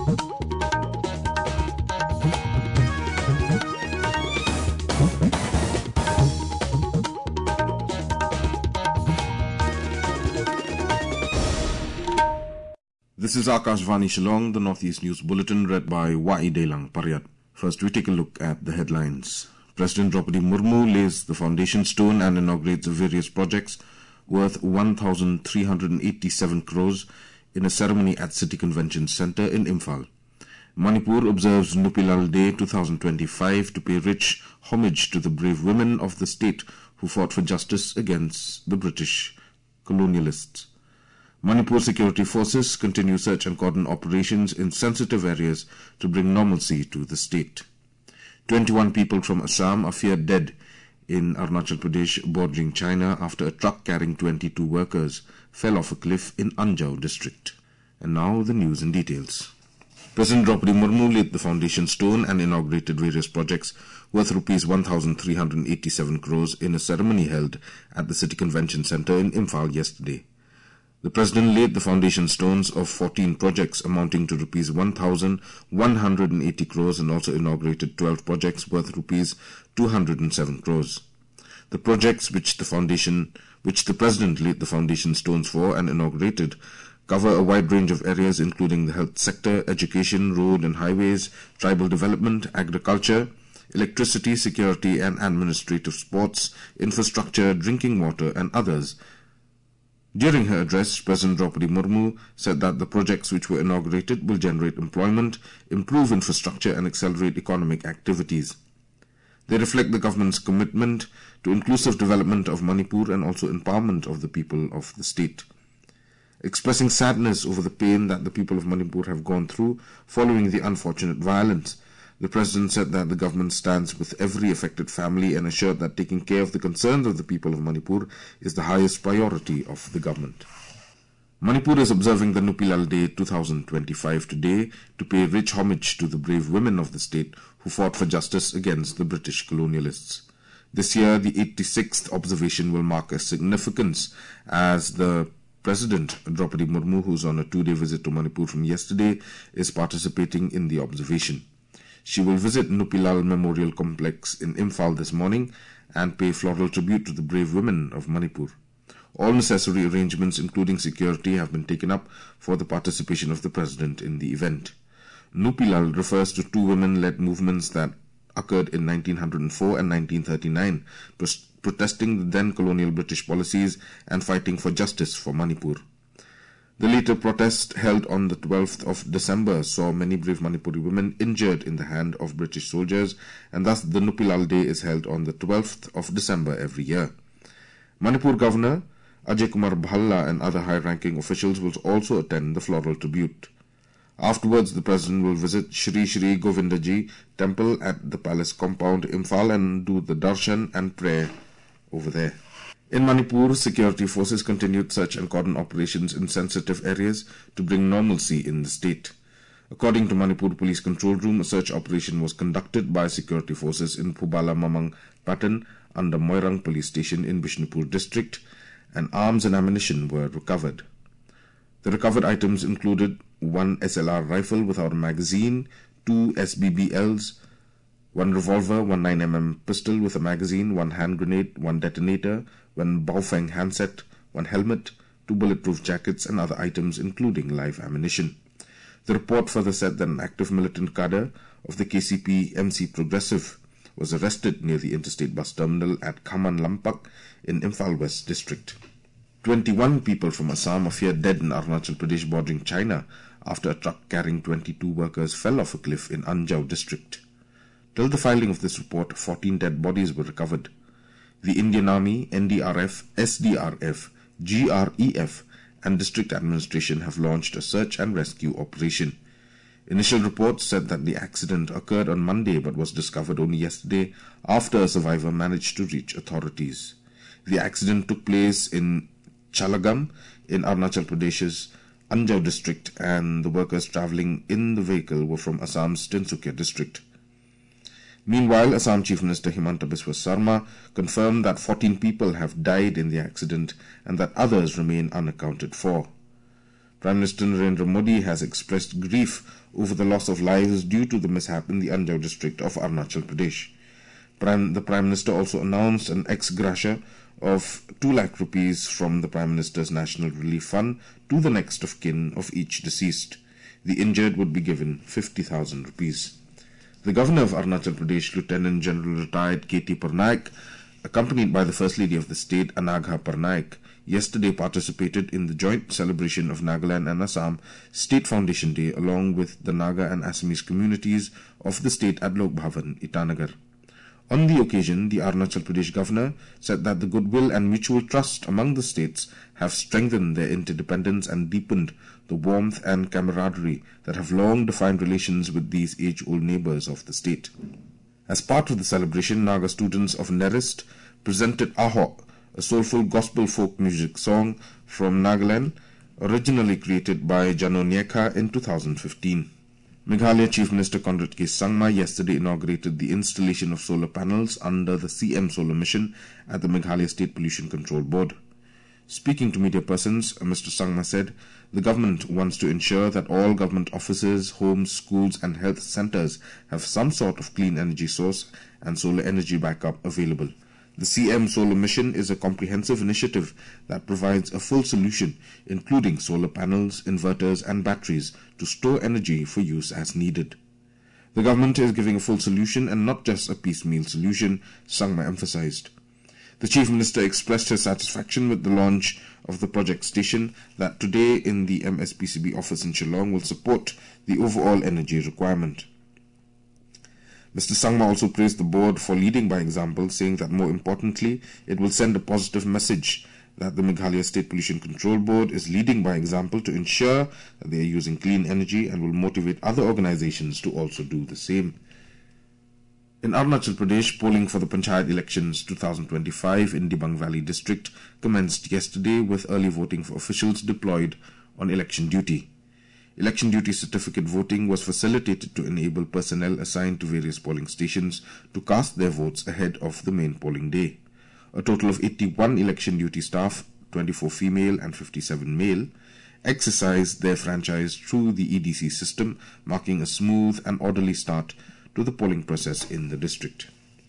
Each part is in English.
This is Akashvani Shillong, the Northeast News Bulletin, read by Wai Delang Paryat. First, we take a look at the headlines. President Draupadi Murmu lays the foundation stone and inaugurates various projects worth 1,387 crores in a ceremony at City Convention Centre in Imphal. Manipur observes Nupilal Day 2025 to pay rich homage to the brave women of the state who fought for justice against the British colonialists. Manipur security forces continue search and cordon operations in sensitive areas to bring normalcy to the state. 21 people from Assam are feared dead in Arunachal Pradesh bordering China after a truck carrying 22 workers fell off a cliff in Anjao district. And now the news in details. President Draupadi Murmu laid the foundation stone and inaugurated various projects worth Rs 1,387 crores in a ceremony held at the City Convention Centre in Imphal yesterday. The President laid the foundation stones of 14 projects amounting to Rs 1,180 crores and also inaugurated 12 projects worth Rs 207 crores. The projects which the President laid the foundation stones for and inaugurated cover a wide range of areas including the health sector, education, road and highways, tribal development, agriculture, electricity, security and administrative sports, infrastructure, drinking water and others. During her address, President Draupadi Murmu said that the projects which were inaugurated will generate employment, improve infrastructure and accelerate economic activities. They reflect the government's commitment to inclusive development of Manipur and also empowerment of the people of the state. Expressing sadness over the pain that the people of Manipur have gone through following the unfortunate violence, the President said that the government stands with every affected family and assured that taking care of the concerns of the people of Manipur is the highest priority of the government. Manipur is observing the Nupilal Day 2025 today to pay rich homage to the brave women of the state who fought for justice against the British colonialists. This year, the 86th observation will mark a significance as the President Draupadi Murmu, who is on a 2-day visit to Manipur from yesterday, is participating in the observation. She will visit Nupilal Memorial Complex in Imphal this morning and pay floral tribute to the brave women of Manipur. All necessary arrangements, including security, have been taken up for the participation of the President in the event. Nupilal refers to two women-led movements that occurred in 1904 and 1939, protesting the then colonial British policies and fighting for justice for Manipur. The later protest held on the 12th of December saw many brave Manipuri women injured in the hand of British soldiers, and thus the Nupilal Day is held on the 12th of December every year. Manipur Governor Ajay Kumar Bhalla and other high-ranking officials will also attend the floral tribute. Afterwards, the President will visit Shri Shri Govindaji temple at the palace compound Imphal and do the darshan and prayer over there. In Manipur, security forces continued search and cordon operations in sensitive areas to bring normalcy in the state. According to Manipur Police Control Room, a search operation was conducted by security forces in Phubala Mamang Patan under Moirang Police Station in Bishnupur district, and arms and ammunition were recovered. The recovered items included one SLR rifle without a magazine, 2 SBBLs, one revolver, one 9mm pistol with a magazine, one hand grenade, one detonator, one Baofeng handset, one helmet, 2 bulletproof jackets and other items including live ammunition. The report further said that an active militant cadre of the KCP MC Progressive was arrested near the interstate bus terminal at Khaman Lampak in Imphal West district. 21 people from Assam are feared dead in Arunachal Pradesh bordering China after a truck carrying 22 workers fell off a cliff in Anjao district. Till the filing of this report, 14 dead bodies were recovered. The Indian Army, NDRF, SDRF, GREF and District Administration have launched a search and rescue operation. Initial reports said that the accident occurred on Monday but was discovered only yesterday after a survivor managed to reach authorities. The accident took place in Chalagam in Arunachal Pradesh's Anjao district, and the workers travelling in the vehicle were from Assam's Tinsukia district. Meanwhile, Assam Chief Minister Himanta Biswa Sarma confirmed that 14 people have died in the accident and that others remain unaccounted for. Prime Minister Narendra Modi has expressed grief over the loss of lives due to the mishap in the Anjao district of Arunachal Pradesh. The Prime Minister also announced an ex gratia of 2 lakh rupees from the Prime Minister's National Relief Fund to the next of kin of each deceased. The injured would be given 50,000 rupees. The Governor of Arunachal Pradesh, Lieutenant General Retired K.T. Parnaik, accompanied by the First Lady of the state, Anagha Parnaik, yesterday participated in the joint celebration of Nagaland and Assam State Foundation Day along with the Naga and Assamese communities of the state at Lok Bhavan, Itanagar. On the occasion, the Arunachal Pradesh Governor said that the goodwill and mutual trust among the states have strengthened their interdependence and deepened the warmth and camaraderie that have long defined relations with these age-old neighbors of the state. As part of the celebration, Naga students of Nerist presented Aho, a soulful gospel folk music song from Nagaland, originally created by Jano Nyeka in 2015. Meghalaya Chief Minister Conrad K. Sangma yesterday inaugurated the installation of solar panels under the CM Solar Mission at the Meghalaya State Pollution Control Board. Speaking to media persons, Mr. Sangma said the government wants to ensure that all government offices, homes, schools and health centers have some sort of clean energy source and solar energy backup available. The CM Solar Mission is a comprehensive initiative that provides a full solution, including solar panels, inverters and batteries, to store energy for use as needed. The government is giving a full solution and not just a piecemeal solution, Sangma emphasized. The Chief Minister expressed her satisfaction with the launch of the project station that today in the MSPCB office in Shillong will support the overall energy requirement. Mr. Sangma also praised the board for leading by example, saying that more importantly, it will send a positive message that the Meghalaya State Pollution Control Board is leading by example to ensure that they are using clean energy and will motivate other organizations to also do the same. In Arunachal Pradesh, polling for the Panchayat elections 2025 in Dibang Valley district commenced yesterday with early voting for officials deployed on election duty. Election duty certificate voting was facilitated to enable personnel assigned to various polling stations to cast their votes ahead of the main polling day. A total of 81 election duty staff, 24 female and 57 male, exercised their franchise through the EDC system, marking a smooth and orderly start to the polling process in the district.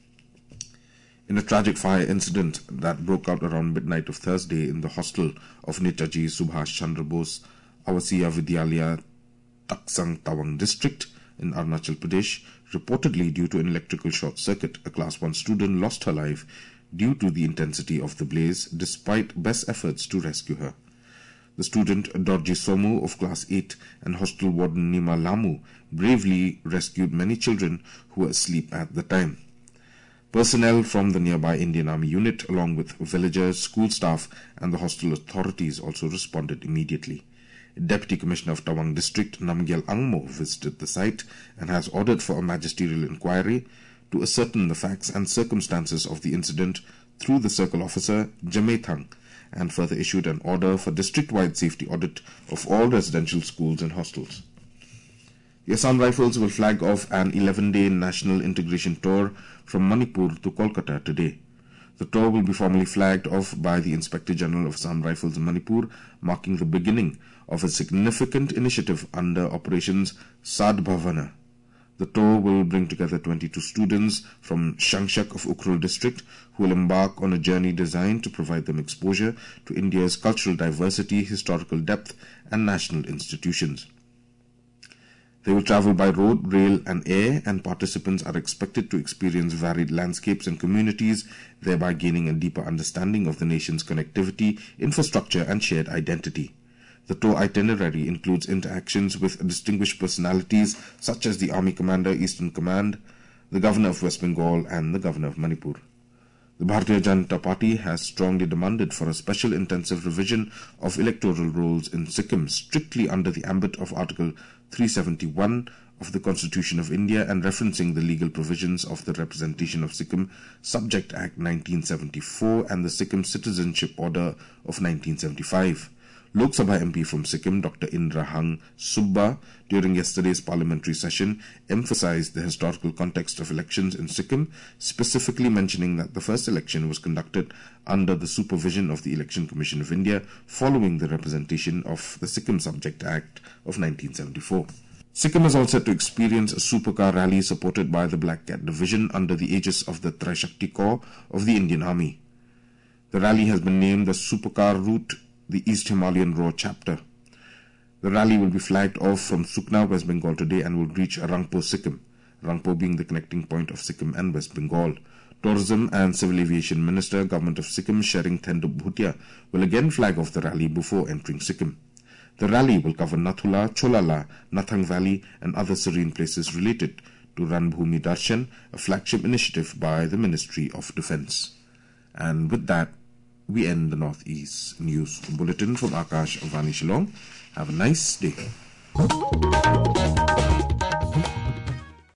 In a tragic fire incident that broke out around midnight of Thursday in the hostel of Netaji Subhash Chandra Bose Awasiya Vidyalaya, Taksang Tawang district in Arunachal Pradesh, reportedly due to an electrical short circuit, a Class 1 student lost her life due to the intensity of the blaze despite best efforts to rescue her. The student Dorji Somu of Class 8 and hostel warden Nima Lamu bravely rescued many children who were asleep at the time. Personnel from the nearby Indian Army unit along with villagers, school staff and the hostel authorities also responded immediately. Deputy Commissioner of Tawang District Namgyal Angmo visited the site and has ordered for a magisterial inquiry to ascertain the facts and circumstances of the incident through the circle officer Jamethang, and further issued an order for district-wide safety audit of all residential schools and hostels. The Assam Rifles will flag off an 11-day national integration tour from Manipur to Kolkata today. The tour will be formally flagged off by the Inspector General of Assam Rifles in Manipur, marking the beginning of a significant initiative under Operations Sadbhavana. The tour will bring together 22 students from Shangshak of Ukhrul district who will embark on a journey designed to provide them exposure to India's cultural diversity, historical depth and national institutions. They will travel by road, rail and air, and participants are expected to experience varied landscapes and communities, thereby gaining a deeper understanding of the nation's connectivity, infrastructure and shared identity. The tour itinerary includes interactions with distinguished personalities such as the Army Commander, Eastern Command, the Governor of West Bengal and the Governor of Manipur. The Bharatiya Janata Party has strongly demanded for a special intensive revision of electoral rolls in Sikkim strictly under the ambit of Article 371 of the Constitution of India and referencing the legal provisions of the Representation of Sikkim Subject Act 1974 and the Sikkim Citizenship Order of 1975. Lok Sabha MP from Sikkim, Dr. Indra Hang Subba, during yesterday's parliamentary session, emphasized the historical context of elections in Sikkim, specifically mentioning that the first election was conducted under the supervision of the Election Commission of India following the representation of the Sikkim Subject Act of 1974. Sikkim is all set to experience a supercar rally supported by the Black Cat Division under the aegis of the Trishakti Corps of the Indian Army. The rally has been named the Supercar Route, the East Himalayan Raw Chapter. The rally will be flagged off from Sukna, West Bengal today and will reach Rangpo, Sikkim, Rangpo being the connecting point of Sikkim and West Bengal. Tourism and Civil Aviation Minister, Government of Sikkim, Shering Thendup Bhutia, will again flag off the rally before entering Sikkim. The rally will cover Nathula, Cholala, Nathang Valley and other serene places related to Ranbhumi Darshan, a flagship initiative by the Ministry of Defence. And with that, we end the Northeast News Bulletin from Akash Vani Shillong. Have a nice day.